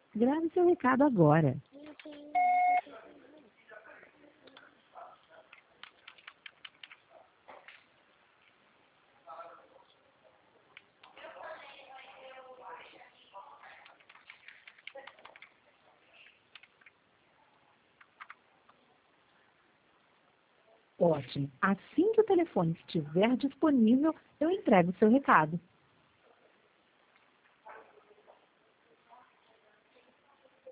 Grave seu recado agora. Ótimo. Assim que o telefone estiver disponível, eu entrego o seu recado.